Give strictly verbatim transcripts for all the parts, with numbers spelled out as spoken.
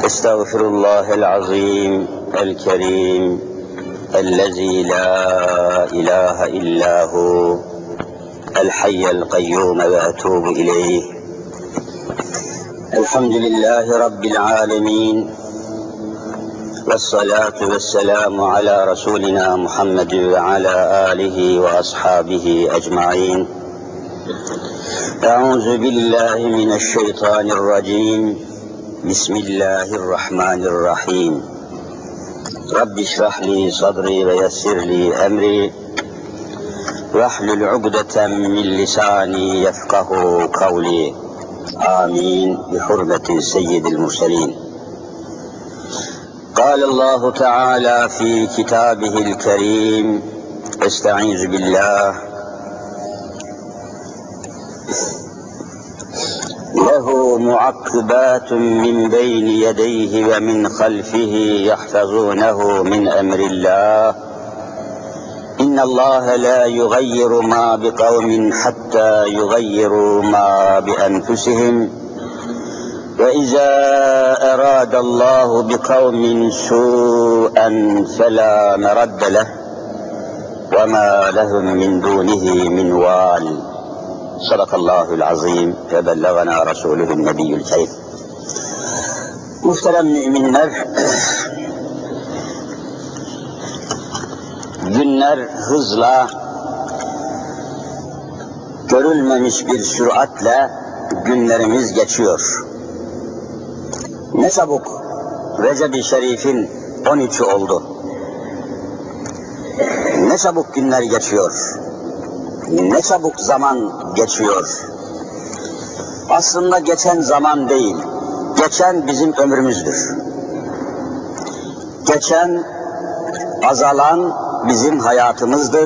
أستغفر الله العظيم الكريم الذي لا إله إلا هو الحي القيوم وأتوب إليه. الحمد لله رب العالمين، والصلاة والسلام على رسولنا محمد وعلى آله وأصحابه أجمعين. أعوذ بالله من الشيطان الرجيم. بسم الله الرحمن الرحيم. رب اشرح لي صدري ويسر لي أمري واحلل عقدة من لساني يفقه قولي. آمين بحرمة سيد المرسلين. قال الله تعالى في كتابه الكريم: استعيذ بالله. له معقبات من بين يديه ومن خلفه يحفظونه من أمر الله إن الله لا يغير ما بقوم حتى يغيروا ما بأنفسهم وإذا أراد الله بقوم سوءا فلا مرد له وما لهم من دونه من وال. Sadakallahul azim ve bellagana rasuluhun nebiyyül kerim. Muhterem müminler, günler hızla, görülmemiş bir süratle günlerimiz geçiyor. Ne çabuk Recep-i Şerif'in on üçü oldu. Ne çabuk günler geçiyor. Ne çabuk zaman geçiyor. Aslında geçen zaman değil, geçen bizim ömrümüzdür. Geçen, azalan bizim hayatımızdır.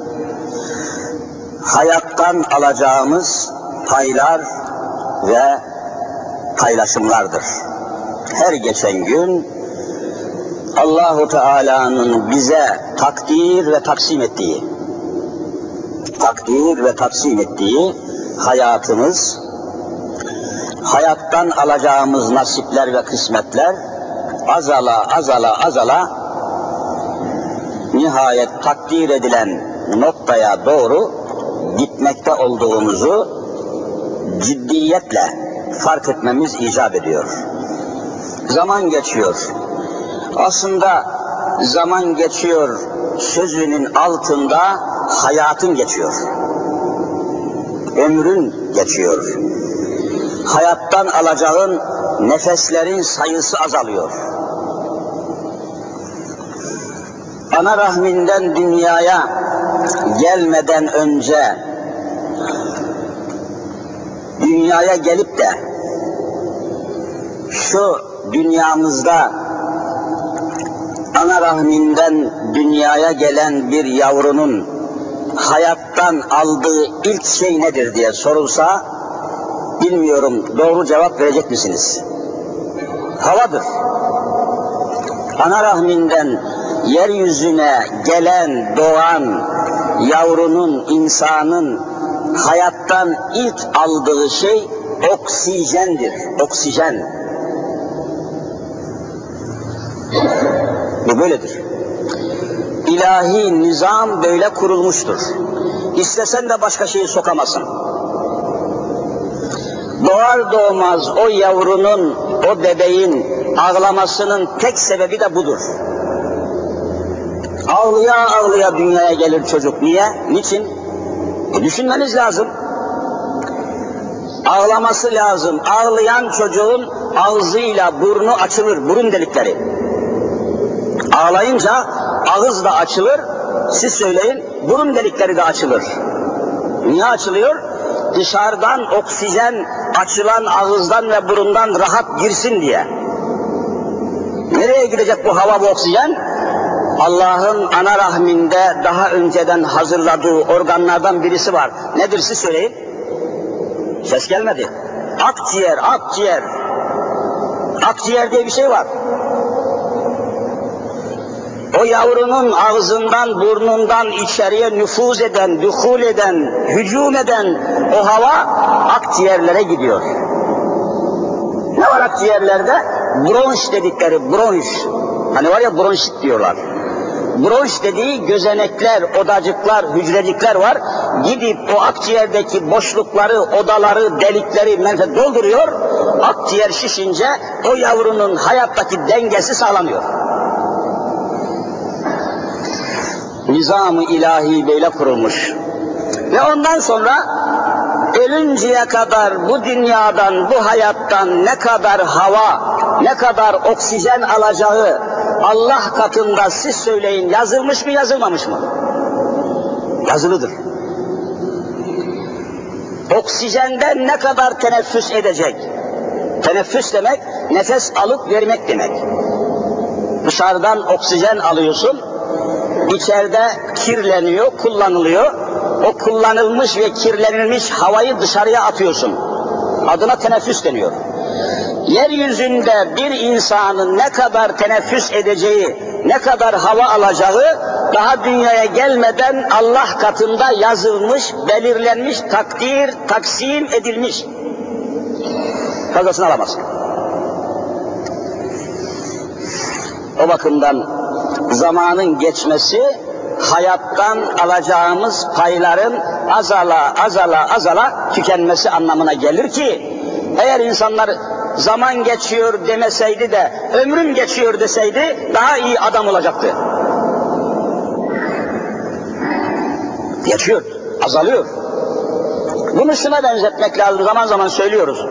Hayattan alacağımız paylar ve paylaşımlardır. Her geçen gün Allah-u Teala'nın bize takdir ve taksim ettiği, takdir ve taksim ettiği hayatımız, hayattan alacağımız nasipler ve kısmetler azala azala azala nihayet takdir edilen noktaya doğru gitmekte olduğumuzu ciddiyetle fark etmemiz icap ediyor. Zaman geçiyor. Aslında zaman geçiyor sözünün altında hayatın geçiyor. Ömrün geçiyor. Hayattan alacağın nefeslerin sayısı azalıyor. Ana rahminden dünyaya gelmeden önce dünyaya gelip de şu dünyamızda ana rahminden dünyaya gelen bir yavrunun hayattan aldığı ilk şey nedir diye sorulsa, bilmiyorum, doğru cevap verecek misiniz? Havadır. Ana rahminden yeryüzüne gelen, doğan yavrunun, insanın hayattan ilk aldığı şey oksijendir. Oksijen. Bu böyledir. İlahi nizam böyle kurulmuştur. İstesen de başka şeyi sokamazsın. Doğar doğmaz o yavrunun, o bebeğin ağlamasının tek sebebi de budur. Ağlıya ağlıya dünyaya gelir çocuk. Niye? Niçin? E düşünmeniz lazım. Ağlaması lazım. Ağlayan çocuğun ağzıyla burnu açılır, burun delikleri. Ağlayınca ağız da açılır, siz söyleyin, burun delikleri de açılır. Niye açılıyor? Dışarıdan oksijen açılan ağızdan ve burundan rahat girsin diye. Nereye gidecek bu hava, bu oksijen? Allah'ın ana rahminde daha önceden hazırladığı organlardan birisi var. Nedir siz söyleyin? Ses gelmedi. Akciğer, akciğer. Akciğer diye bir şey var. O yavrunun ağzından, burnundan içeriye nüfuz eden, duhul eden, hücum eden o hava akciğerlere gidiyor. Ne var akciğerlerde? bronş dedikleri bronş, hani var ya bronşit diyorlar. Bronş dediği gözenekler, odacıklar, hücrecikler var. Gidip o akciğerdeki boşlukları, odaları, delikleri menfe dolduruyor. Akciğer şişince o yavrunun hayattaki dengesi sağlanıyor. Nizam-ı ilahi böyle kurulmuş. Ve ondan sonra ölünceye kadar bu dünyadan, bu hayattan ne kadar hava, ne kadar oksijen alacağı Allah katında siz söyleyin, yazılmış mı yazılmamış mı? Yazılıdır. Oksijenden ne kadar teneffüs edecek? Teneffüs demek nefes alıp vermek demek. Dışarıdan oksijen alıyorsun, içeride kirleniyor, kullanılıyor. O kullanılmış ve kirlenilmiş havayı dışarıya atıyorsun. Adına teneffüs deniyor. Yeryüzünde bir insanın ne kadar teneffüs edeceği, ne kadar hava alacağı daha dünyaya gelmeden Allah katında yazılmış, belirlenmiş, takdir, taksim edilmiş. Fazlasını alamaz. O bakımdan zamanın geçmesi, hayattan alacağımız payların azala azala azala tükenmesi anlamına gelir ki, eğer insanlar zaman geçiyor demeseydi de ömrüm geçiyor deseydi daha iyi adam olacaktı. Geçiyor, azalıyor. Bunu şuna benzetmek lazım, zaman zaman söylüyoruz.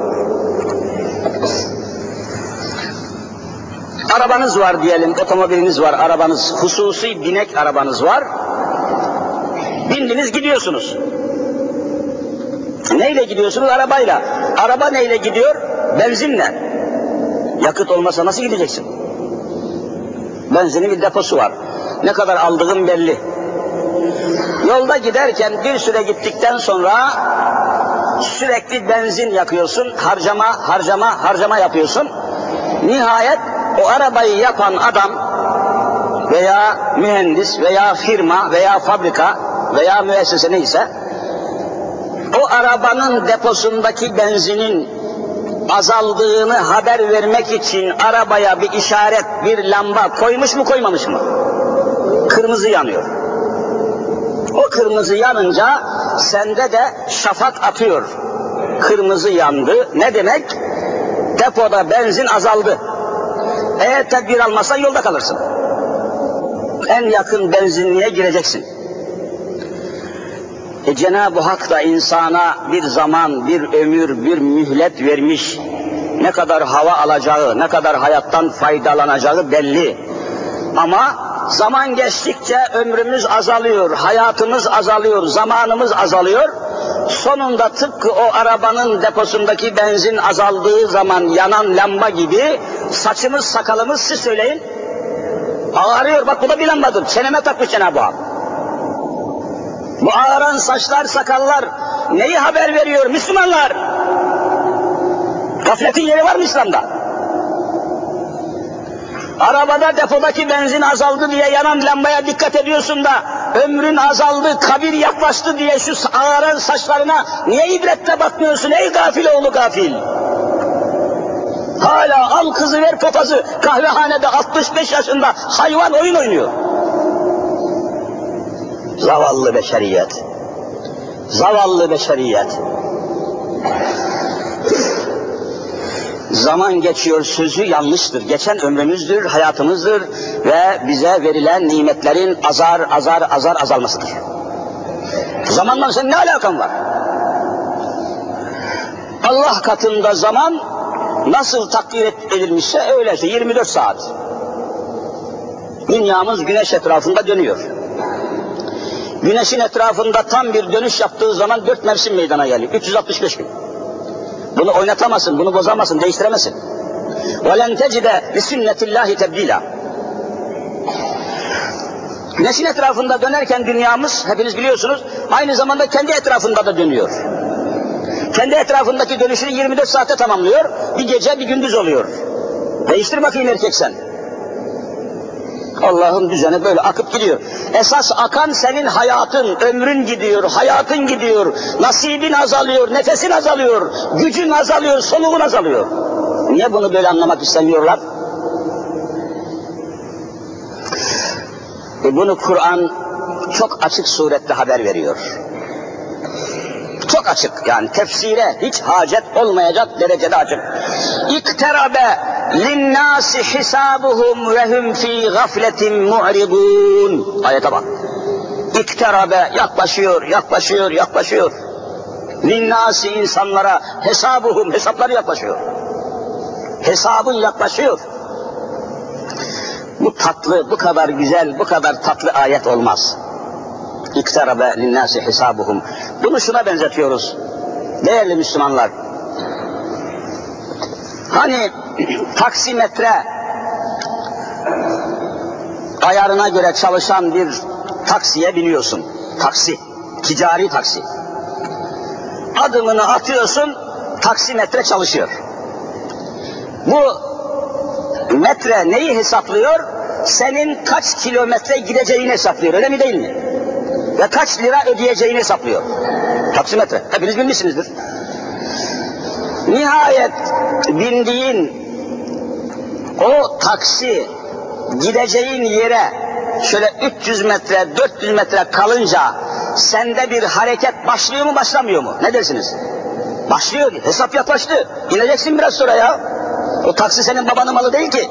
Arabanız var diyelim, otomobiliniz var, arabanız, hususi binek arabanız var. Bindiniz gidiyorsunuz. Neyle gidiyorsunuz? Arabayla. Araba neyle gidiyor? Benzinle. Yakıt olmasa nasıl gideceksin? Benzinin bir deposu var. Ne kadar aldığın belli. Yolda giderken bir süre gittikten sonra sürekli benzin yakıyorsun, harcama, harcama, harcama yapıyorsun. Nihayet o arabayı yapan adam veya mühendis veya firma veya fabrika veya müessese neyse, o arabanın deposundaki benzinin azaldığını haber vermek için arabaya bir işaret, bir lamba koymuş mu koymamış mı? Kırmızı yanıyor. O kırmızı yanınca sende de şafak atıyor. Kırmızı yandı. Ne demek? Depoda benzin azaldı. Eğer tedbir almazsan yolda kalırsın. En yakın benzinliğe gireceksin. E Cenab-ı Hak da insana bir zaman, bir ömür, bir mühlet vermiş. Ne kadar hava alacağı, ne kadar hayattan faydalanacağı belli. Ama zaman geçtikçe ömrümüz azalıyor, hayatımız azalıyor, zamanımız azalıyor. Sonunda tıpkı o arabanın deposundaki benzin azaldığı zaman yanan lamba gibi saçımız, sakalımız, siz söyleyin, ağarıyor. Bak bu da bir lambadır. Çeneme takmış Cenab-ı Hak. Bu ağaran saçlar, sakallar neyi haber veriyor Müslümanlar? Gafletin yeri var mı İslam'da? Arabada depodaki benzin azaldı diye yanan lambaya dikkat ediyorsun da ömrün azaldı, kabir yaklaştı diye şu ağaran saçlarına niye ibrette bakmıyorsun ey gafil oğlu gafil? Hala al kızı ver papazı kahvehanede altmış beş yaşında hayvan oyun oynuyor. Zavallı beşeriyet. Zavallı beşeriyet. Zaman geçiyor sözü yanlıştır. Geçen ömrümüzdür, hayatımızdır ve bize verilen nimetlerin azar azar azar azalmasıdır. Zamanla senin ne alakan var? Allah katında zaman nasıl takdir edilmişse öyleyse yirmi dört saat. Dünyamız güneş etrafında dönüyor. Güneşin etrafında tam bir dönüş yaptığı zaman dört mevsim meydana geliyor. üç yüz altmış beş gün. Bunu oynatamazsın, bunu bozamazsın, değiştiremezsin. وَلَنْ تَجِدَ لِسُنَّةِ اللّٰهِ تَبْدِيلًا. Güneşin etrafında dönerken dünyamız, hepiniz biliyorsunuz, aynı zamanda kendi etrafında da dönüyor. Kendi etrafındaki dönüşünü yirmi dört saate tamamlıyor, bir gece bir gündüz oluyor. Değiştir bakayım erkek sen. Allah'ın düzeni böyle akıp gidiyor. Esas akan senin hayatın, ömrün gidiyor, hayatın gidiyor, nasibin azalıyor, nefesin azalıyor, gücün azalıyor, soluğun azalıyor. Niye bunu böyle anlamak istemiyorlar? E bunu Kur'an çok açık surette haber veriyor. Çok açık, yani tefsire hiç hacet olmayacak derecede açık. İkterabe linnâsi hisabuhum ve hum fî gafletin mu'ridûn. Ayete bak. İkterabe, yaklaşıyor, yaklaşıyor, yaklaşıyor. Linnâsi, insanlara, hesabuhum, hesapları yaklaşıyor. Hesabın yaklaşıyor. Bu tatlı, bu kadar güzel, bu kadar tatlı ayet olmaz. İkterabe linnâsi hisabuhum. Bunu şuna benzetiyoruz. Değerli Müslümanlar. Hani taksimetre ayarına göre çalışan bir taksiye biniyorsun. Taksi, ticari taksi. Adımını atıyorsun, taksimetre çalışıyor. Bu metre neyi hesaplıyor? Senin kaç kilometre gideceğini hesaplıyor, öyle mi değil mi? Ve kaç lira ödeyeceğini hesaplıyor. Taksimetre, hepiniz bilmişsinizdir. Nihayet bindiğin o taksi gideceğin yere şöyle üç yüz metre, dört yüz metre kalınca sende bir hareket başlıyor mu, başlamıyor mu? Ne dersiniz? Başlıyor, hesap yaklaştı. İneceksin biraz sonra ya. O taksi senin babanın malı değil ki.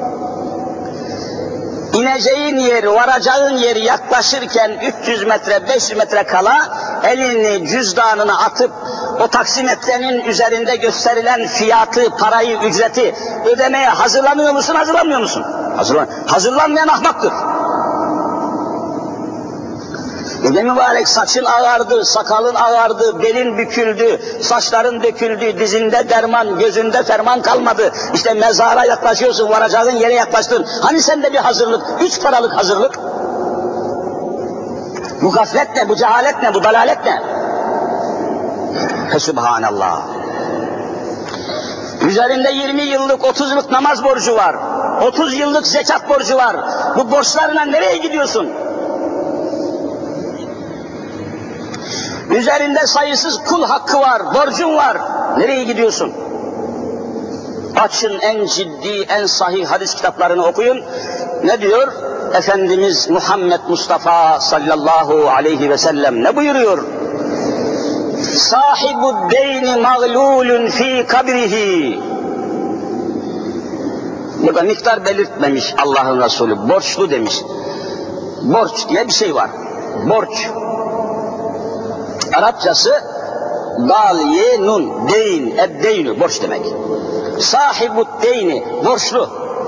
İneceğin yer, varacağın yer yaklaşırken üç yüz metre, beş yüz metre kala elini cüzdanına atıp o taksimetrenin üzerinde gösterilen fiyatı, parayı, ücreti ödemeye hazırlanıyor musun, hazırlanmıyor musun? Hazırlan Hazırlanmayan ahmaktır. Ne mübarek saçın ağardı, sakalın ağardı, belin büküldü, saçların döküldü, dizinde derman, gözünde ferman kalmadı. İşte mezara yaklaşıyorsun, varacağın yere yaklaştın. Hani sende bir hazırlık, üç paralık hazırlık? Bu gaflet ne, bu cehalet ne, bu dalalet ne? Fesubhanallah. Üzerinde yirmi yıllık, otuz yıllık namaz borcu var. otuz yıllık zekat borcu var. Bu borçlarla nereye gidiyorsun? Üzerinde sayısız kul hakkı var, borcun var. Nereye gidiyorsun? Açın en ciddi, en sahih hadis kitaplarını okuyun. Ne diyor? Efendimiz Muhammed Mustafa sallallahu aleyhi ve sellem ne buyuruyor? Sahibu deyni mağlulun fi kabrihi. Burada miktar belirtmemiş Allah'ın Resulü. Borçlu demiş. Borç diye bir şey var. Borç. Arapçası dal ye nun, deyn, eddeynu, borç demek. Sahibu deyni, borçlu.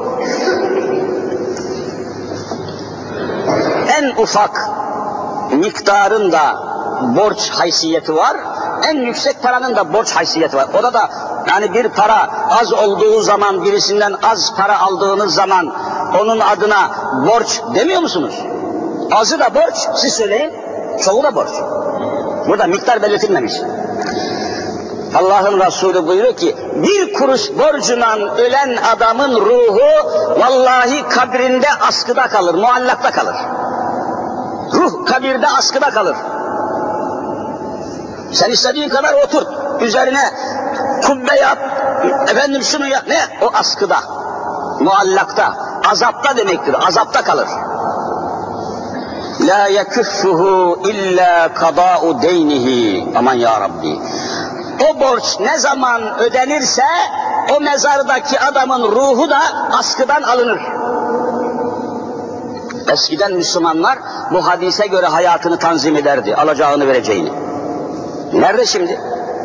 En ufak miktarın da borç haysiyeti var, en yüksek paranın da borç haysiyeti var. Orada da yani bir para az olduğu zaman, birisinden az para aldığınız zaman onun adına borç demiyor musunuz? Azı da borç, siz söyleyin, çoğu da borç. Burada miktar belirtilmemiş. Allah'ın Resulü buyuruyor ki, bir kuruş borcundan ölen adamın ruhu vallahi kabrinde askıda kalır, muallakta kalır. Ruh kabirde askıda kalır. Sen istediğin kadar otur, üzerine kubbe yap, efendim şunu yap, ne? O askıda, muallakta, azapta demektir, azapta kalır. La yekuffuhu illa kada'u deynihi. Aman ya Rabbi. O borç ne zaman ödenirse o mezardaki adamın ruhu da askıdan alınır. Eskiden Müslümanlar bu hadise göre hayatını tanzim ederdi, alacağını vereceğini. Nerede şimdi?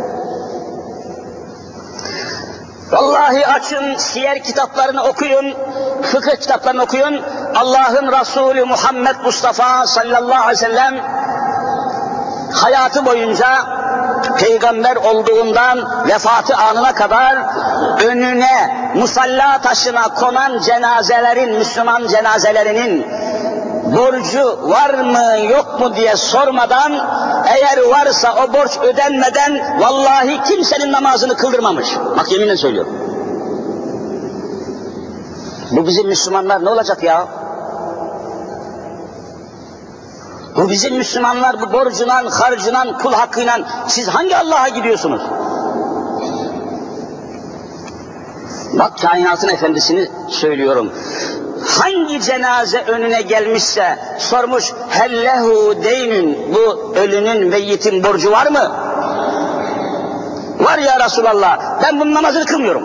Vallahi açın, siyer kitaplarını okuyun, fıkıh kitaplarını okuyun. Allah'ın Resulü Muhammed Mustafa sallallahu aleyhi ve sellem hayatı boyunca peygamber olduğundan vefatı anına kadar önüne musalla taşına konan cenazelerin, Müslüman cenazelerinin borcu var mı yok mu diye sormadan, eğer varsa o borç ödenmeden vallahi kimsenin namazını kıldırmamış. Bak yeminle söylüyorum. Bu bizim Müslümanlar ne olacak ya? Bu bizim Müslümanlar bu borcundan, harcından, kul hakkıyla siz hangi Allah'a gidiyorsunuz? Bak kainatın efendisini söylüyorum. Hangi cenaze önüne gelmişse sormuş, hellehu deynün, bu ölünün meyyitin borcu var mı? Var ya Resulallah, ben bunun namazını kılmıyorum.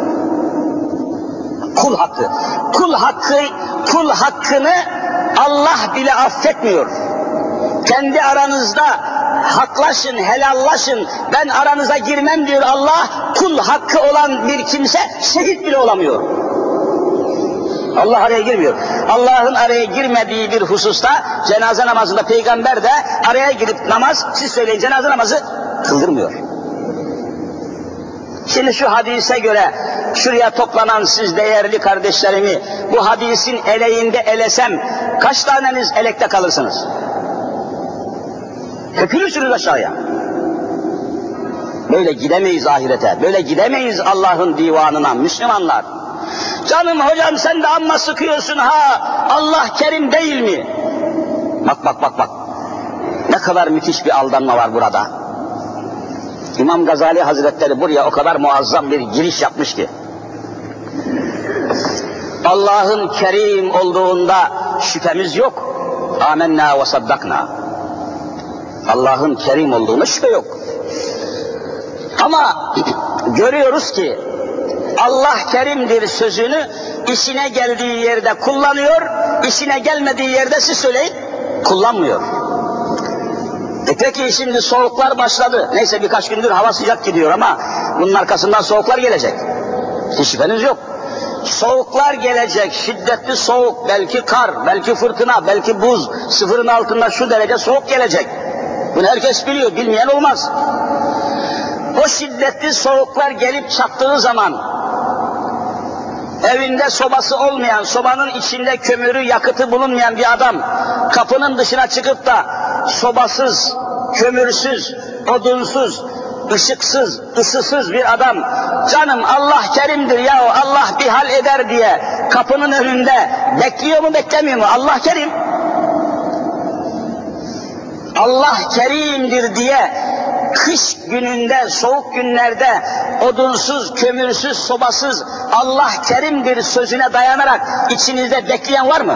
Kul hakkı. Kul hakkı, kul hakkını Allah bile affetmiyor. Kendi aranızda haklaşın, helallaşın, ben aranıza girmem diyor Allah. Kul hakkı olan bir kimse şehit bile olamıyor. Allah araya girmiyor. Allah'ın araya girmediği bir hususta cenaze namazında peygamber de araya girip namaz, siz söyleyin, cenaze namazı kıldırmıyor. Şimdi şu hadise göre şuraya toplanan siz değerli kardeşlerimi bu hadisin eleğinde elesem kaç taneniz elekte kalırsınız? Hepiniz aşağıya. Böyle gidemeyiz ahirete, böyle gidemeyiz Allah'ın divanına Müslümanlar. Canım hocam sen de amma sıkıyorsun ha, Allah kerim değil mi? Bak bak bak bak, ne kadar müthiş bir aldanma var burada. İmam Gazali Hazretleri buraya o kadar muazzam bir giriş yapmış ki. Allah'ın kerim olduğunda şüphemiz yok. Âmennâ ve saddaknâ. Allah'ın kerim olduğuna şüphe yok. Ama görüyoruz ki Allah kerimdir sözünü işine geldiği yerde kullanıyor, işine gelmediği yerde siz söyleyin kullanmıyor. E peki şimdi soğuklar başladı. Neyse birkaç gündür hava sıcak gidiyor ama bunun arkasından soğuklar gelecek. Hiç şüpheniz yok. Soğuklar gelecek, şiddetli soğuk, belki kar, belki fırtına, belki buz, sıfırın altında şu derece soğuk gelecek. Bunu herkes biliyor, bilmeyen olmaz. O şiddetli soğuklar gelip çattığı zaman evinde sobası olmayan, sobanın içinde kömürü, yakıtı bulunmayan bir adam kapının dışına çıkıp da sobasız, kömürsüz, odunsuz, ışıksız, ısısız bir adam, canım Allah kerimdir ya, Allah bir hal eder diye kapının önünde bekliyor mu beklemiyor mu? Allah kerim. Allah kerimdir diye kış gününde, soğuk günlerde odunsuz, kömürsüz, sobasız Allah kerimdir sözüne dayanarak içinizde bekleyen var mı?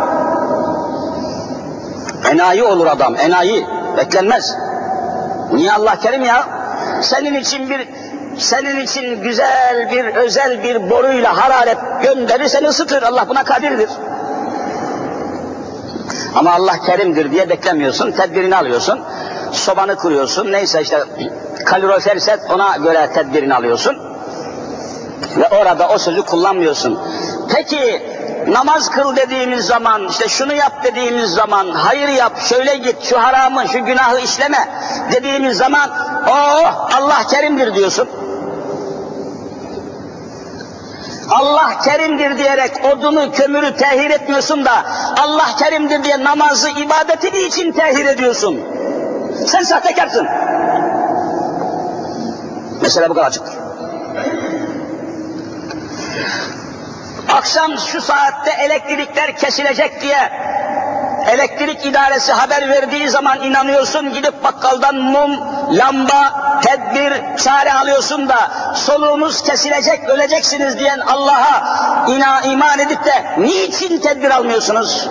Enayi olur adam, enayi. Beklenmez. Niye Allah kerim ya? Senin için bir, senin için güzel bir, özel bir boruyla hararet gönderir, seni ısıtır. Allah buna kadirdir. Ama Allah kerimdir diye beklemiyorsun, tedbirini alıyorsun. Sobanı kuruyorsun, neyse işte kalorifer set, ona göre tedbirini alıyorsun. Ve orada o sözü kullanmıyorsun. Peki namaz kıl dediğimiz zaman, işte şunu yap dediğimiz zaman, hayır yap, şöyle git, şu haramı, şu günahı işleme dediğimiz zaman, oh Allah kerimdir diyorsun. Allah kerimdir diyerek odunu, kömürü tehir etmiyorsun da Allah kerimdir diye namazı, ibadeti için tehir ediyorsun. Sen sahtekarsın. Mesela bu kadar açıktır. Akşam şu saatte elektrikler kesilecek diye elektrik idaresi haber verdiği zaman inanıyorsun, gidip bakkaldan mum, lamba, tedbir, çare alıyorsun da soluğunuz kesilecek, öleceksiniz diyen Allah'a ina, iman edip de niçin tedbir almıyorsunuz?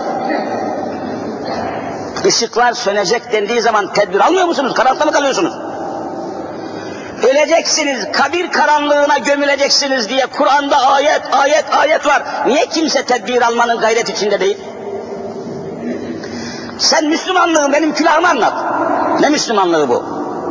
Işıklar sönecek dendiği zaman tedbir almıyor musunuz? Karanlıkta mı kalıyorsunuz? Öleceksiniz, kabir karanlığına gömüleceksiniz diye Kur'an'da ayet, ayet, ayet var. Niye kimse tedbir almanın gayret içinde değil? Sen Müslümanlığı benim külahıma anlat. Ne Müslümanlığı bu?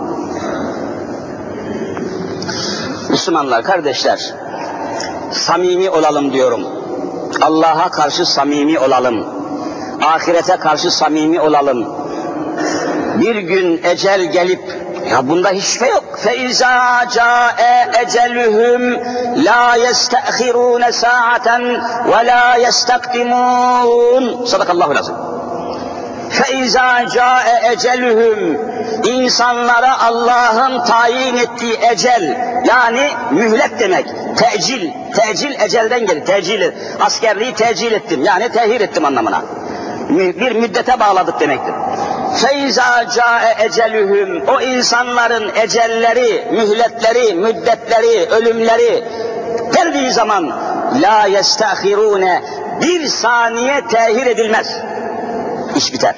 Müslümanlar, kardeşler, samimi olalım diyorum. Allah'a karşı samimi olalım. Ahirete karşı samimi olalım. Bir gün ecel gelip, ya bunda hiç şüphe yok. فَاِذَا جَاءَ اَجَلُهُمْ لَا يَسْتَأْخِرُونَ سَاعَةً وَلَا يَسْتَقْدِمُونَ Sadakallahu lazım. فَاِذَا جَاءَ اَجَلُهُمْ İnsanlara Allah'ın tayin ettiği ecel, yani mühlet demek, tecil, tecil ecelden gelir, tecil, askerliği tecil ettim, yani tehir ettim anlamına. Bir müddete bağladık demektir. فَاِذَا جَاءَ اَجَلُهُمْ O insanların ecelleri, mühletleri, müddetleri, ölümleri geldiği zaman la yestahirune, bir saniye tehir edilmez. İş biter.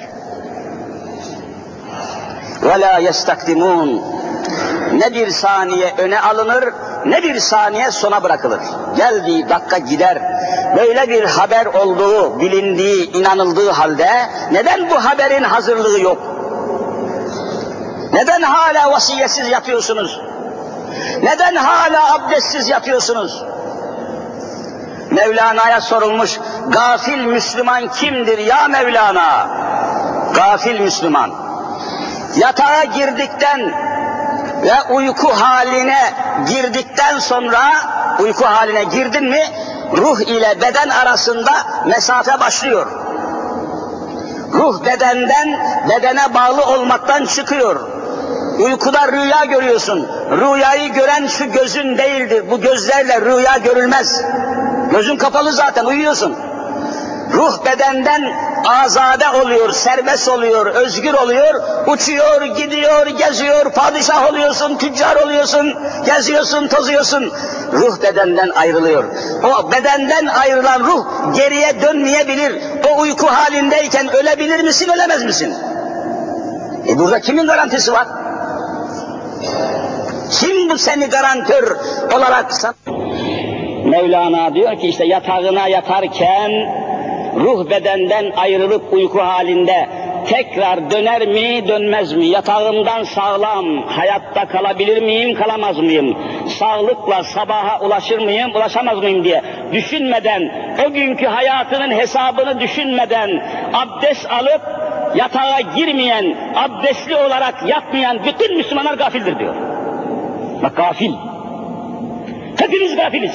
Ve la yestakdimun, ne bir saniye öne alınır, ne bir saniye sona bırakılır. Geldiği dakika gider. Böyle bir haber olduğu, bilindiği, inanıldığı halde neden bu haberin hazırlığı yok? Neden hala vasiyetsiz yatıyorsunuz? Neden hala abdestsiz yatıyorsunuz? Mevlana'ya sorulmuş, gafil Müslüman kimdir ya Mevlana? Gafil Müslüman, yatağa girdikten ve uyku haline girdikten sonra, uyku haline girdin mi, ruh ile beden arasında mesafe başlıyor. Ruh bedenden, bedene bağlı olmaktan çıkıyor. Uykuda rüya görüyorsun. Rüyayı gören şu gözün değildir. Bu gözlerle rüya görülmez. Gözün kapalı zaten, uyuyorsun. Ruh bedenden azade oluyor, serbest oluyor, özgür oluyor, uçuyor, gidiyor, geziyor, padişah oluyorsun, tüccar oluyorsun, geziyorsun, tozuyorsun. Ruh bedenden ayrılıyor. O bedenden ayrılan ruh geriye dönmeyebilir. O uyku halindeyken ölebilir misin, ölemez misin? E burada kimin garantisi var? Kim bu seni garantör olarak san? Mevlana diyor ki işte yatağına yatarken ruh bedenden ayrılıp uyku halinde tekrar döner mi, dönmez mi? Yatağımdan sağlam, hayatta kalabilir miyim, kalamaz mıyım? Sağlıkla sabaha ulaşır mıyım, ulaşamaz mıyım diye düşünmeden, o günkü hayatının hesabını düşünmeden abdest alıp yatağa girmeyen, abdestli olarak yatmayan bütün Müslümanlar gafildir diyor. Bak gafil. Hepimiz gafiliz.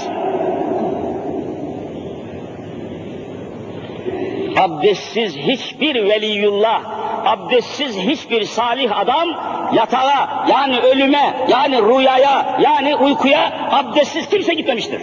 Abdestsiz hiçbir veliyullah, abdestsiz hiçbir salih adam yatağa, yani ölüme, yani rüyaya, yani uykuya abdestsiz kimse gitmemiştir.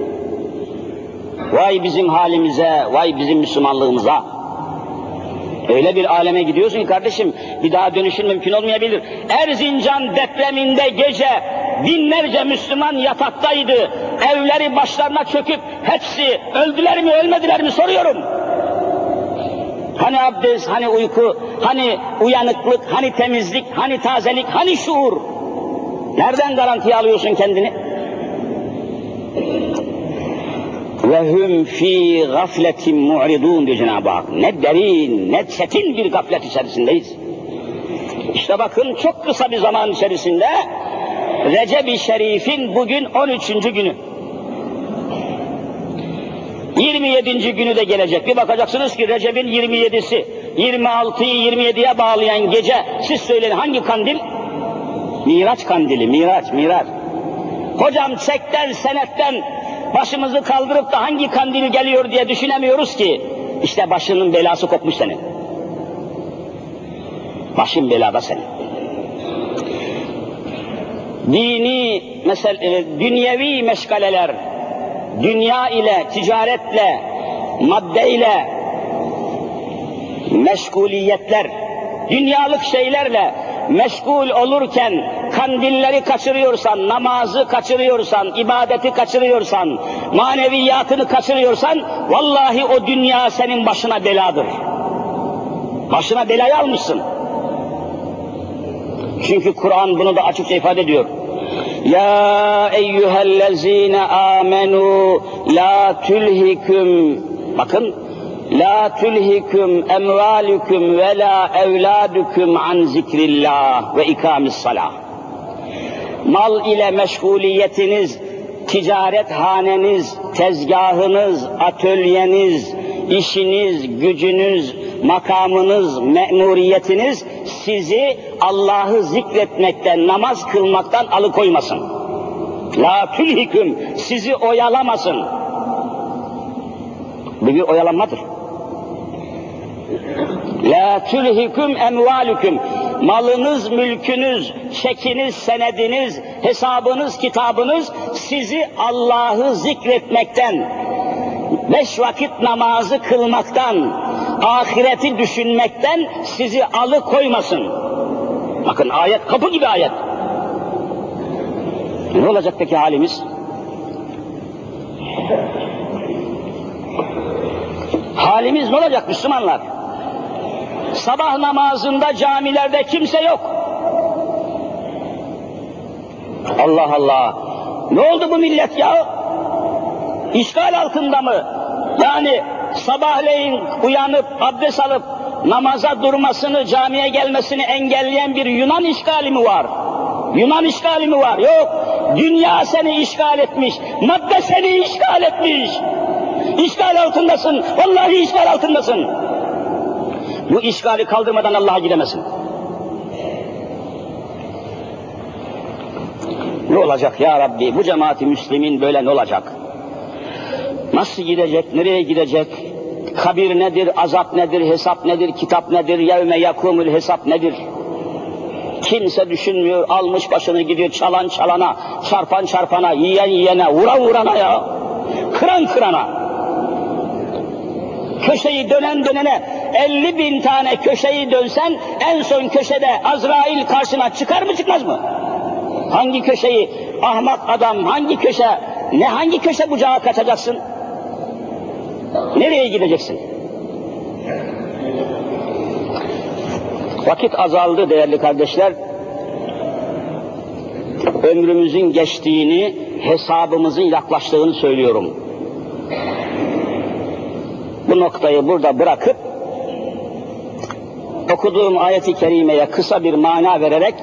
Vay bizim halimize, vay bizim Müslümanlığımıza. Öyle bir aleme gidiyorsun ki kardeşim, bir daha dönüşün mümkün olmayabilir. Erzincan depreminde gece binlerce Müslüman yataktaydı. Evleri başlarına çöküp hepsi öldüler mi, ölmediler mi soruyorum. Hani abdest, hani uyku, hani uyanıklık, hani temizlik, hani tazelik, hani şuur? Nereden garantiye alıyorsun kendini? Ve hum fi gafletin mu'ridun diyor Cenab-ı Hak. Ne derin, ne çetin bir gaflet içerisindeyiz. İşte bakın çok kısa bir zaman içerisinde Recep-i Şerif'in bugün on üçüncü günü. yirmi yedinci günü de gelecek. Bir bakacaksınız ki Recep'in yirmi yedisi, yirmi altıyı yirmi yediye bağlayan gece, siz söyleyin hangi kandil? Miraç kandili, Miraç, Miraç. Hocam çekten, senetten başımızı kaldırıp da hangi kandil geliyor diye düşünemiyoruz ki. İşte başının belası kopmuş senin. Başın belada senin. Dini, mesela dünyevi meşgaleler, dünya ile, ticaretle, maddeyle, meşguliyetler, dünyalık şeylerle meşgul olurken kandilleri kaçırıyorsan, namazı kaçırıyorsan, ibadeti kaçırıyorsan, maneviyatını kaçırıyorsan, vallahi o dünya senin başına beladır. Başına belayı almışsın. Çünkü Kur'an bunu da açıkça ifade ediyor. Ya eyyühellezine amenu la tülhiküm, bakın, la tülhiküm emvalüküm ve la evladüküm an zikrillah ve ikamis-salah. Mal ile meşguliyetiniz, ticaret haneniz, tezgahınız, atölyeniz, işiniz, gücünüz, makamınız, memuriyetiniz sizi Allah'ı zikretmekten, namaz kılmaktan alıkoymasın. La tülhiküm, sizi oyalamasın. Bu bir oyalanmadır. La tülhiküm emvalüküm, malınız, mülkünüz, çekiniz, senediniz, hesabınız, kitabınız sizi Allah'ı zikretmekten, beş vakit namazı kılmaktan, ahireti düşünmekten sizi alıkoymasın. Bakın ayet, kapı gibi ayet. Ne olacak peki halimiz? Halimiz ne olacak Müslümanlar? Sabah namazında camilerde kimse yok. Allah Allah! Ne oldu bu millet ya? İşgal altında mı? Yani sabahleyin uyanıp abdest alıp namaza durmasını, camiye gelmesini engelleyen bir Yunan işgali mi var? Yunan işgali mi var? Yok. Dünya seni işgal etmiş. Madde seni işgal etmiş. İşgal altındasın. Vallahi işgal altındasın. Bu işgali kaldırmadan Allah'a gidemezsin. Ne olacak ya Rabbi? Bu cemaat-i Müslümin böyle ne olacak? Nasıl gidecek? Nereye gidecek? Kabir nedir? Azap nedir? Hesap nedir? Kitap nedir? Yevme yakumul hesap nedir? Kimse düşünmüyor. Almış başını gidiyor çalan çalana, çarpan çarpana, yiyen yiyene, vuran vurana ya. Kıran kırana. Köşeyi dönen dönene, elli bin tane köşeyi dönsen en son köşede Azrail karşına çıkar mı çıkmaz mı? Hangi köşeyi ahmak adam, hangi köşe, ne hangi köşe bucağa kaçacaksın? Nereye gideceksin? Vakit azaldı değerli kardeşler. Ömrümüzün geçtiğini, hesabımızın yaklaştığını söylüyorum. Bu noktayı burada bırakıp okuduğum ayet-i kerimeye kısa bir mana vererek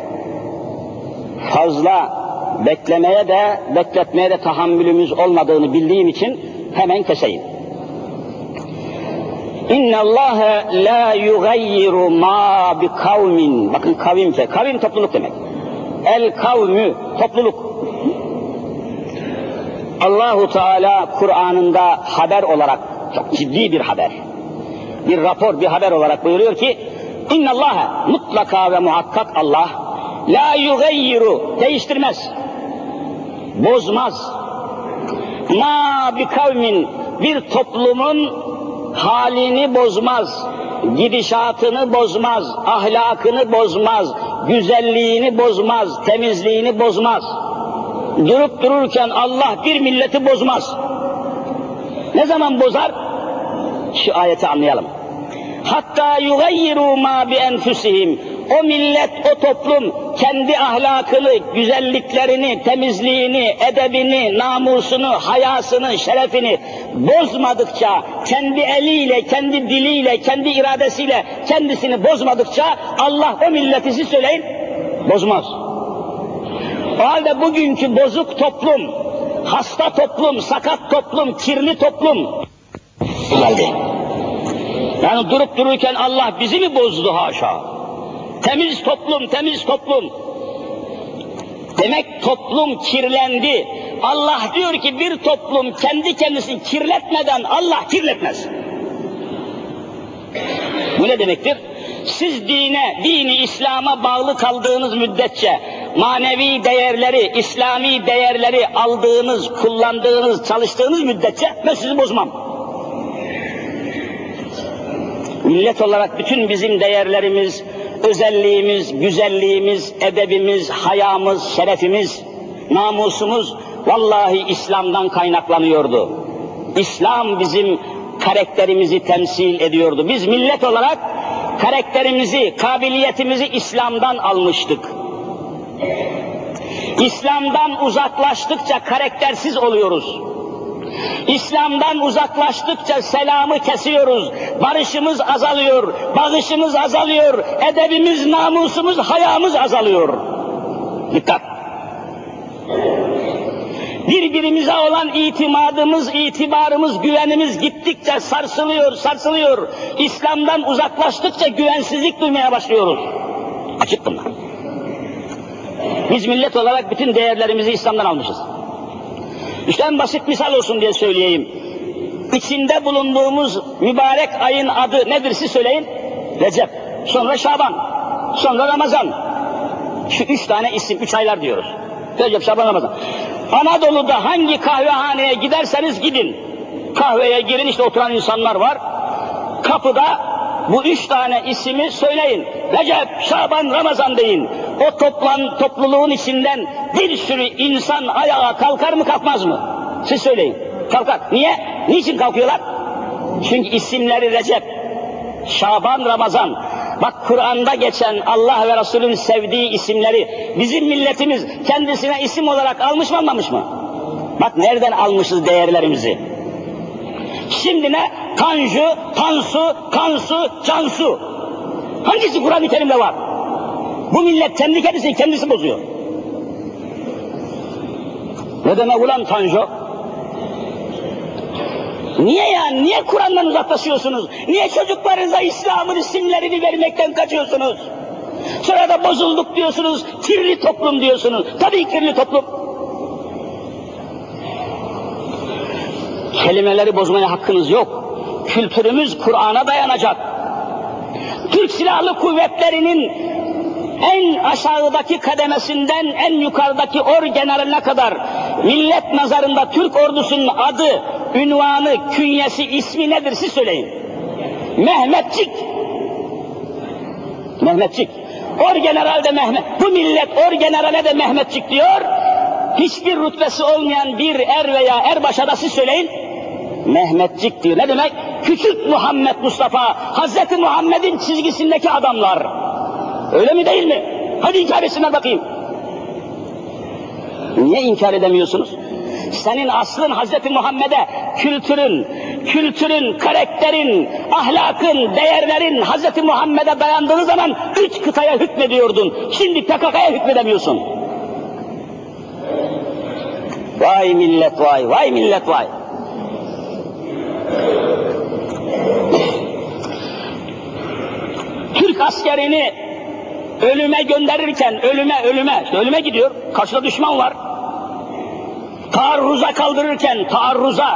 fazla beklemeye de bekletmeye de tahammülümüz olmadığını bildiğim için hemen keseyim. İnna Allah la yugayyiru ma bi kavmin. Bakın kavimse, kavim topluluk demek. El kavmü topluluk. Allahu Teala Kur'an'ında haber olarak çok ciddi bir haber, bir rapor, bir haber olarak buyuruyor ki İnna Allah mutlaka ve muhakkak Allah la yugayyiru değiştirmez, bozmaz. Ma bi kavmin bir toplumun halini bozmaz, gidişatını bozmaz, ahlakını bozmaz, güzelliğini bozmaz, temizliğini bozmaz. Durup dururken Allah bir milleti bozmaz. Ne zaman bozar? Şu ayeti anlayalım. Hatta yugayyiru ma bi enfusihim. O millet, o toplum kendi ahlakını, güzelliklerini, temizliğini, edebini, namusunu, hayasını, şerefini bozmadıkça, kendi eliyle, kendi diliyle, kendi iradesiyle kendisini bozmadıkça Allah o milleti, siz söyleyin, bozmaz. O halde bugünkü bozuk toplum, hasta toplum, sakat toplum, kirli toplum geldi. Yani durup dururken Allah bizi mi bozdu haşa? Temiz toplum, temiz toplum. Demek toplum kirlendi. Allah diyor ki bir toplum kendi kendisini kirletmeden Allah kirletmez. Bu ne demektir? Siz dine, dini İslam'a bağlı kaldığınız müddetçe manevi değerleri, İslami değerleri aldığınız, kullandığınız, çalıştığınız müddetçe ben sizi bozmam. Millet olarak bütün bizim değerlerimiz, özelliğimiz, güzelliğimiz, edebimiz, hayamız, şerefimiz, namusumuz vallahi İslam'dan kaynaklanıyordu. İslam bizim karakterimizi temsil ediyordu. Biz millet olarak karakterimizi, kabiliyetimizi İslam'dan almıştık. İslam'dan uzaklaştıkça karaktersiz oluyoruz. İslam'dan uzaklaştıkça selamı kesiyoruz, barışımız azalıyor, bağışımız azalıyor, edebimiz, namusumuz, hayamız azalıyor. Dikkat! Birbirimize olan itimadımız, itibarımız, güvenimiz gittikçe sarsılıyor, sarsılıyor. İslam'dan uzaklaştıkça güvensizlik duymaya başlıyoruz. Açık bunlar. Biz millet olarak bütün değerlerimizi İslam'dan almışız. İşte en basit misal olsun diye söyleyeyim. İçinde bulunduğumuz mübarek ayın adı nedir siz söyleyin? Recep, sonra Şaban, sonra Ramazan. Şu üç tane isim, üç aylar diyoruz. Recep, Şaban, Ramazan. Anadolu'da hangi kahvehaneye giderseniz gidin. Kahveye girin, işte oturan insanlar var. Kapıda bu üç tane ismi söyleyin. Recep, Şaban, Ramazan deyin. O toplan, topluluğun içinden bir sürü insan ayağa kalkar mı kalkmaz mı? Siz söyleyin. Kalkar. Niye? Niçin kalkıyorlar? Çünkü isimleri Recep, Şaban, Ramazan. Bak Kur'an'da geçen Allah ve Resul'ün sevdiği isimleri bizim milletimiz kendisine isim olarak almış mı almamış mı? Bak nereden almışız değerlerimizi. Şimdi ne? Tanju, Tansu, Kansu, Cansu. Hangisi Kur'an-ı Kerim'de var? Bu millet kendi kendisini kendisi bozuyor. Ne demek ulan Tanju? Niye yani? Niye Kur'an'dan uzaklaşıyorsunuz? Niye çocuklarınıza İslam'ın isimlerini vermekten kaçıyorsunuz? Sonra da bozulduk diyorsunuz, kirli toplum diyorsunuz. Tabii kirli toplum. Kelimeleri bozmaya hakkınız yok. Kültürümüz Kur'an'a dayanacak. Türk Silahlı Kuvvetleri'nin en aşağıdaki kademesinden en yukarıdaki orgeneraline kadar millet nazarında Türk ordusunun adı, ünvanı, künyesi, ismi nedir siz söyleyin. Mehmetçik. Mehmetçik. Orgeneral de Mehmet. Bu millet orgenerale de Mehmetçik diyor. Hiçbir rütbesi olmayan bir er veya erbaşa da siz söyleyin. Mehmetçik diyor. Ne demek? Küçük Muhammed Mustafa, Hazreti Muhammed'in çizgisindeki adamlar. Öyle mi değil mi? Hadi inkar etsinler bakayım. Niye inkar edemiyorsunuz? Senin aslın Hazreti Muhammed'e kültürün, kültürün, karakterin, ahlakın, değerlerin Hazreti Muhammed'e dayandığı zaman üç kıtaya hükmediyordun. Şimdi P K K'ya hükmedemiyorsun. Vay millet vay, vay millet vay. Türk askerini ölüme gönderirken, ölüme, ölüme, ölüme gidiyor, karşıda düşman var. Taarruza kaldırırken, taarruza,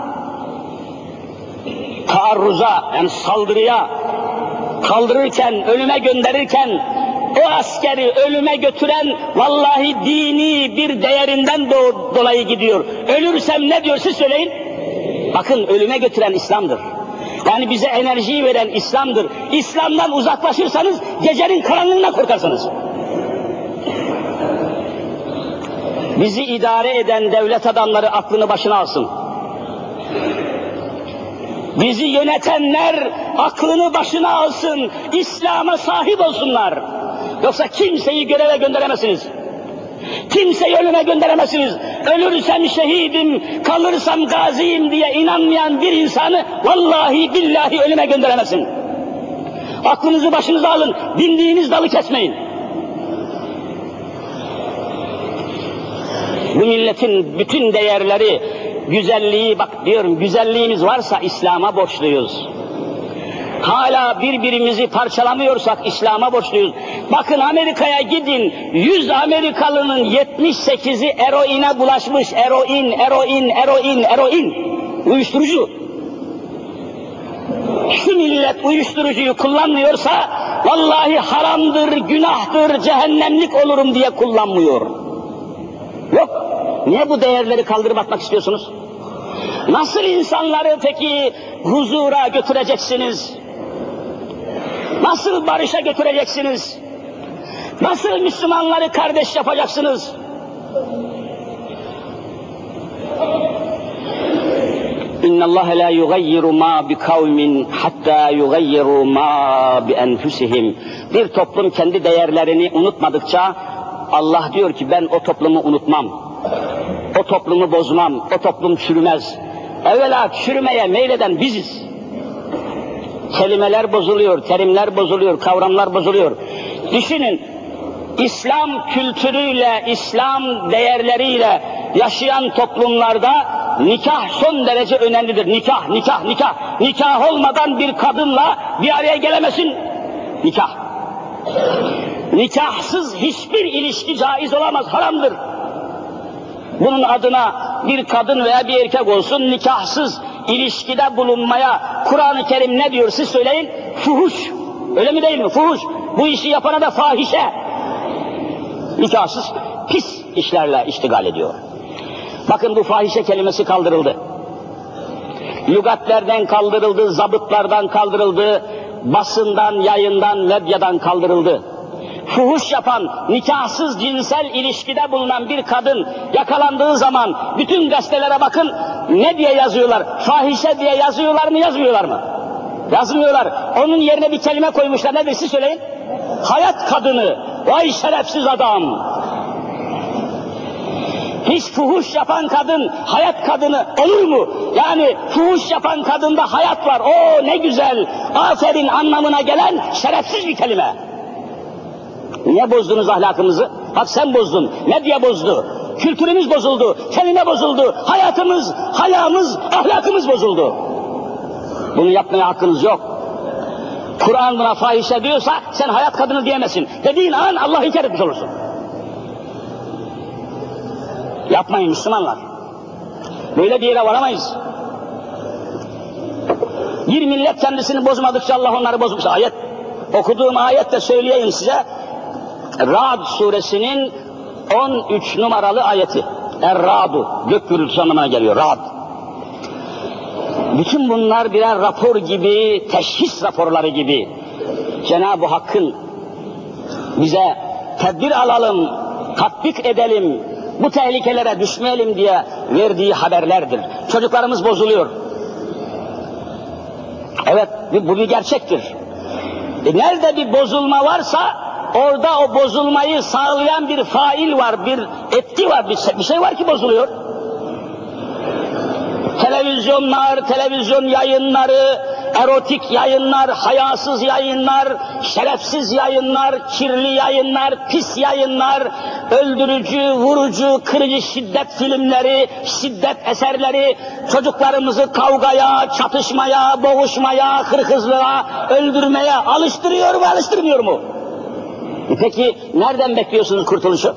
taarruza, yani saldırıya kaldırırken, ölüme gönderirken, o askeri ölüme götüren, vallahi dini bir değerinden do dolayı gidiyor. Ölürsem ne diyor siz söyleyin? Bakın ölüme götüren İslam'dır. Yani bize enerjiyi veren İslam'dır. İslam'dan uzaklaşırsanız gecenin karanlığına korkarsınız. Bizi idare eden devlet adamları aklını başına alsın. Bizi yönetenler aklını başına alsın. İslam'a sahip olsunlar. Yoksa kimseyi göreve gönderemezsiniz. Kimseyi ölüme gönderemezsiniz. Ölürsem şehidim, kalırsam gaziyim diye inanmayan bir insanı vallahi billahi ölüme gönderemezsin. Aklınızı başınıza alın, bindiğiniz dalı kesmeyin. Bu milletin bütün değerleri, güzelliği, bak diyorum güzelliğimiz varsa İslam'a borçluyuz. Hala birbirimizi parçalamıyorsak İslam'a borçluyuz. Bakın Amerika'ya gidin, yüz Amerikalının yetmiş sekizi eroine bulaşmış. Eroin, eroin, eroin, eroin. Uyuşturucu. Şu millet uyuşturucuyu kullanmıyorsa vallahi haramdır, günahtır, cehennemlik olurum diye kullanmıyor. Yok. Niye bu değerleri kaldırıp atmak istiyorsunuz? Nasıl insanları peki huzura götüreceksiniz? Nasıl barışa götüreceksiniz? Nasıl Müslümanları kardeş yapacaksınız? İnna Allah la yugayyiru ma bi kavmin hatta yugayyiru ma bi enfusihim. Bir toplum kendi değerlerini unutmadıkça Allah diyor ki ben o toplumu unutmam. O toplumu bozmam. O toplum çürümez. Evvela çürümeye meyleden biziz. Kelimeler bozuluyor, terimler bozuluyor, kavramlar bozuluyor. Düşünün, İslam kültürüyle, İslam değerleriyle yaşayan toplumlarda nikah son derece önemlidir. Nikah, nikah, nikah. Nikah olmadan bir kadınla bir araya gelemezsin. Nikah. Nikahsız hiçbir ilişki caiz olamaz, haramdır. Bunun adına bir kadın veya bir erkek olsun nikahsız ilişkide bulunmaya Kur'an-ı Kerim ne diyor siz söyleyin? Fuhuş. Öyle mi değil mi? Fuhuş. Bu işi yapana da fahişe. Nikahsız pis işlerle iştigal ediyor. Bakın bu fahişe kelimesi kaldırıldı. Lügatlerden kaldırıldı, zabıtlardan kaldırıldı, basından, yayından, medyadan kaldırıldı. Fuhuş yapan, nikahsız cinsel ilişkide bulunan bir kadın yakalandığı zaman bütün gazetelere bakın, ne diye yazıyorlar? Fahişe diye yazıyorlar mı, yazmıyorlar mı? Yazmıyorlar. Onun yerine bir kelime koymuşlar. Nedir siz söyleyin? Hayat kadını. Vay şerefsiz adam. Hiç fuhuş yapan kadın, hayat kadını olur mu? Yani fuhuş yapan kadında hayat var. O ne güzel, aferin anlamına gelen şerefsiz bir kelime. Niye bozdunuz ahlakımızı? Bak sen bozdun. Medya bozdu. Kültürümüz bozuldu. Kelime bozuldu. Hayatımız, hayamız, ahlakımız bozuldu. Bunu yapmaya hakkınız yok. Kur'an buna fahişe diyorsa sen hayat kadını diyemezsin. Dediğin an Allah'ı inkar etmiş olursun. Yapmayın Müslümanlar. Böyle bir yere varamayız. Bir millet kendisini bozmadıkça Allah onları bozmuş. Ayet, okuduğum ayette söyleyeyim size. Ra'd suresinin on üç numaralı ayeti. Er-Ra'du, gök gürültüsü anlamına geliyor. Ra'd. Bütün bunlar birer rapor gibi, teşhis raporları gibi Cenab-ı Hakk'ın bize tedbir alalım, tatbik edelim, bu tehlikelere düşmeyelim diye verdiği haberlerdir. Çocuklarımız bozuluyor. Evet, bu bir gerçektir. E nerede bir bozulma varsa orada o bozulmayı sağlayan bir fail var, bir etki var, bir şey var ki bozuluyor. Televizyonlar, televizyon yayınları, erotik yayınlar, hayasız yayınlar, şerefsiz yayınlar, kirli yayınlar, pis yayınlar, öldürücü, vurucu, kırıcı şiddet filmleri, şiddet eserleri, çocuklarımızı kavgaya, çatışmaya, boğuşmaya, hırkızlığa, öldürmeye alıştırıyor mu, alıştırmıyor mu? Peki nereden bekliyorsunuz kurtuluşu?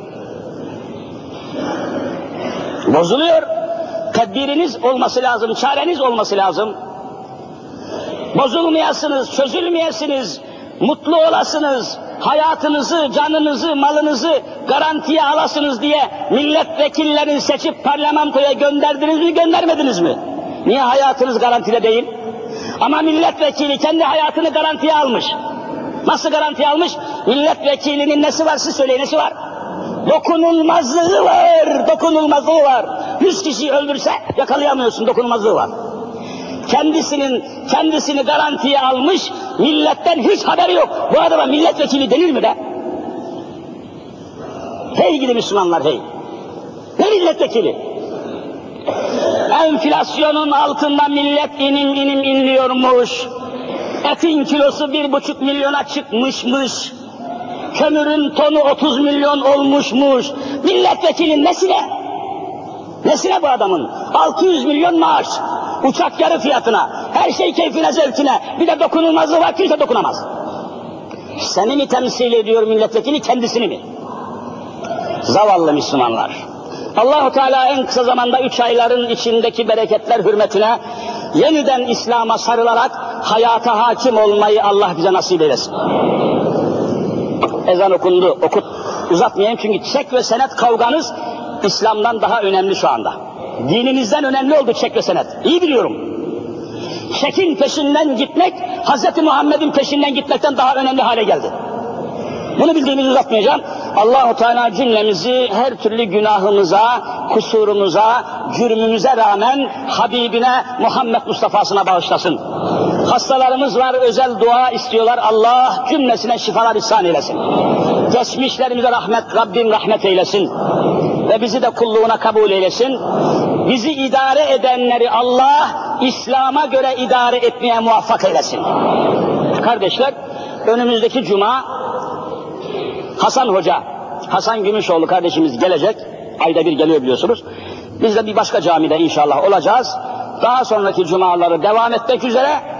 Bozuluyor. Tedbiriniz olması lazım, çareniz olması lazım. Bozulmayasınız, çözülmeyesiniz, mutlu olasınız, hayatınızı, canınızı, malınızı garantiye alasınız diye milletvekillerini seçip parlamentoya gönderdiniz mi, göndermediniz mi? Niye hayatınız garantide değil? Ama milletvekili kendi hayatını garantiye almış. Nasıl garantiye almış? Milletvekilinin nesi var, siz söyleyin, nesi var? Dokunulmazlığı var, dokunulmazlığı var. Yüz kişi öldürse yakalayamıyorsun, dokunulmazlığı var. Kendisinin, kendisini garantiye almış, milletten hiç haberi yok. Bu adama milletvekili denir mi de? Hey gidi Müslümanlar hey! Ne milletvekili? Enflasyonun altında millet inim inim inliyormuş. Etin kilosu bir buçuk milyona çıkmışmış. Kömürün tonu otuz milyon olmuşmuş. Milletvekilinin nesine? Nesine bu adamın? altı yüz milyon maaş. Uçak yarı fiyatına. Her şey keyfine zevkine. Bir de dokunulmazlığı var, kimse dokunamaz. Seni mi temsil ediyor milletvekili, kendisini mi? Zavallı Müslümanlar. Allah-u Teala en kısa zamanda üç ayların içindeki bereketler hürmetine yeniden İslam'a sarılarak hayata hakim olmayı Allah bize nasip eylesin. Ezan okundu, okut. Uzatmayayım çünkü çek ve senet kavganız İslam'dan daha önemli şu anda. Dininizden önemli oldu çek ve senet. İyi biliyorum. Çekin peşinden gitmek, Hazreti Muhammed'in peşinden gitmekten daha önemli hale geldi. Bunu bildiğimizi uzatmayacağım. Allah-u Teala cümlemizi her türlü günahımıza, kusurumuza, cürmümüze rağmen Habibine, Muhammed Mustafa'sına bağışlasın. Hastalarımız var, özel dua istiyorlar. Allah cümlesine şifalar ihsan eylesin. Geçmişlerimize rahmet, Rabbim rahmet eylesin. Ve bizi de kulluğuna kabul eylesin. Bizi idare edenleri Allah, İslam'a göre idare etmeye muvaffak eylesin. Kardeşler, önümüzdeki cuma Hasan Hoca, Hasan Gümüşoğlu kardeşimiz gelecek. Ayda bir geliyor biliyorsunuz. Biz de bir başka camide inşallah olacağız. Daha sonraki cumaları devam etmek üzere